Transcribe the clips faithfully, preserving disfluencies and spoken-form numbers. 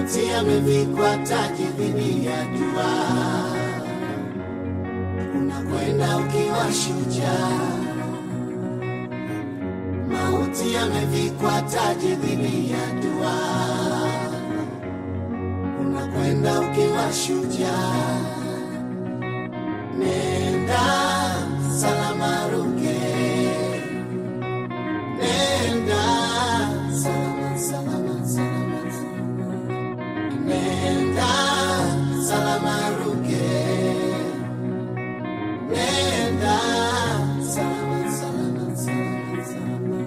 Mauti yamevikwa taji dhidi ya dua. Unakwenda ukiwa shujaa. Mauti yamevikwa taji dhidi ya dua. Unakwenda ukiwa shujaa. Nenda salama Ruge. Nenda salama salama salama. Nenda salama Ruge. Nenda salama salama salama.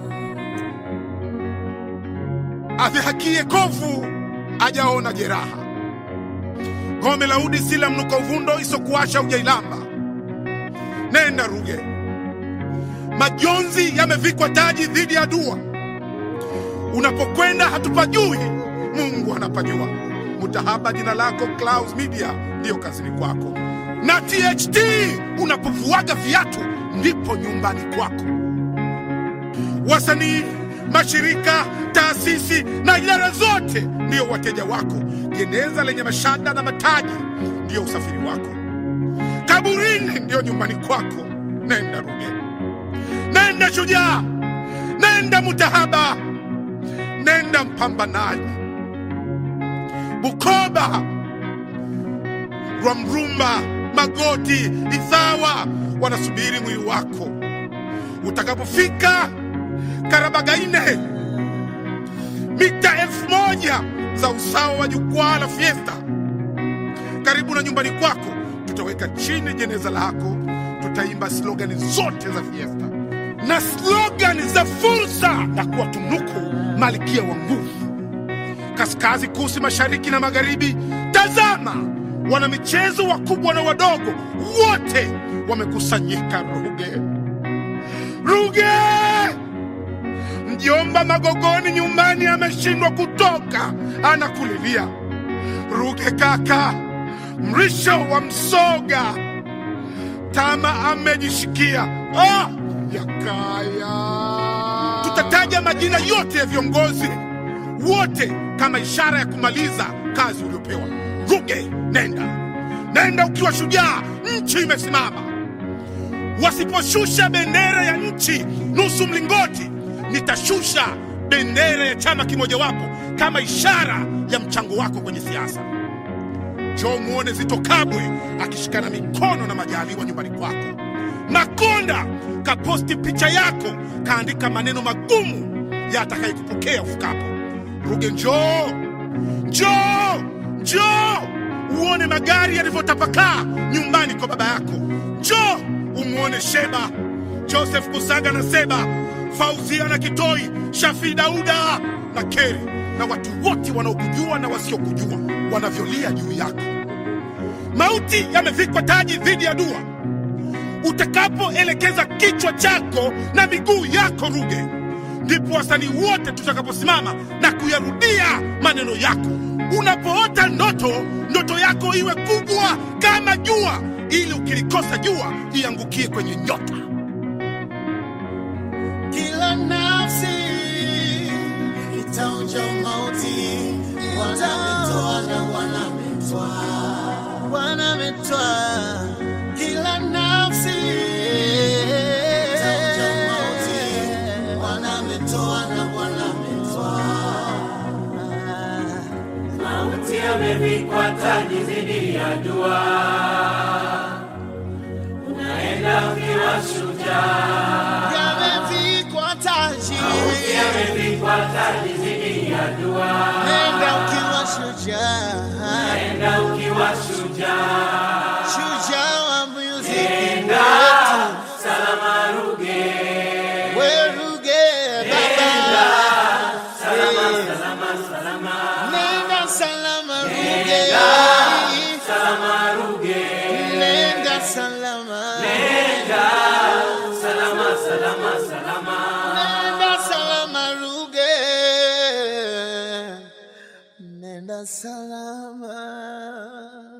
Adhihakie kovu ajaona jeraha. Gome la udi sila mnuko uvundo isokuasha ujailamba. Nenda Ruge. Majonzi yamevikwa taji dhidi ya dua. Unapokwenda hatupajui, Mungu anapajua. Mutahaba jina lako Clouds Media ndio kazini kwako. Na T H T unapovuaga viatu ndipo nyumbani kwako. Wasanii, mashirika, taasisi na idara zote ndio wateja wako. Jeneza lenye mashada na mataji ndio usafiri wako. Kaburini ndio nyumbani kwako. Nenda Ruge. Nenda shujaa. Nenda mutahaba. Nenda mpambanaji. Bukoba, Rwamrumba, Magoti, Ithawa wanasubiri mwili wako. Utakapofika Karabagaine, mita elfu moja za usawa wa jukwaa la Fiesta, karibu na nyumbani kwako, tutaweka chini jeneza lako. Tutaimba slogani zote za Fiesta na slogani za fursa na kuwatunuku malkia wa nguvu. Kaskazi, kusi, mashariki na magharibi, tazama, wana michezo wakubwa na wadogo wote wamekusanyika Ruge. Ruge! Mjomba Magogoni nyumbani ameshindwa kutoka, anakulilia. Ruge kaka, Mrisho wa Msoga, Tama amejishikia. Ah, Yakaya. Tutataja majina yote ya viongozi wote kama ishara ya kumaliza kazi uliopewa. Ruge, nenda. Nenda ukiwa shujaa, nchi imesimama. Wasiposhusha bendera ya nchi nusu mlingoti, nitashusha bendera ya chama kimoja wapo kama ishara ya mchango wako kwenye siasa. Njoo muone Zitto Kabwe akishikana mikono na Majaliwa nyumbani kwako. Makonda kaposti picha yako, kaandika maneno magumu ya atakayekupokea ufikapo. Ruge, njoo. Njoo. Njoo uone magari yalivyotapakaa nyumbani kwa baba yako. Njoo umuone Sheba, Joseph Kusaga na Seba, Fauzia na Kitoi, Shafi Dauda na Keri, na watu wote wanaokujua na wasiokujua wanavyolia juu yako. Mauti yamevikwa taji dhidi ya dua. Utakapoelekeza kichwa chako na miguu yako Ruge, ndipo wasanii wote tutakaposimama na kuyarudia maneno yako. Unapoota ndoto, ndoto yako iwe kubwa kama jua, ili ukilikosa jua iangukie kwenye nyota. Kila nafsi itaonja mauti. Wanametoa na wanametoa, wanametoa. Kila nafsi itaonja mauti. Wanametoa na wanametoa. Mauti yamevikwa taji dhidi ya dua. Unaenda ukiwa shujaa. Yamevikwa taji. Mauti yamevikwa taji dhidi ya dua. Nenda ukiwa shujaa. Nenda ukiwa shujaa. Shujaa wa muziki. Nenda salama Ruge. We Ruge baba. Nenda salama salama salama. Nenda salama Ruge. Nenda salama Ruge. Nenda salama. Nenda salama salama salama. Nenda salama Ruge. Nenda salama.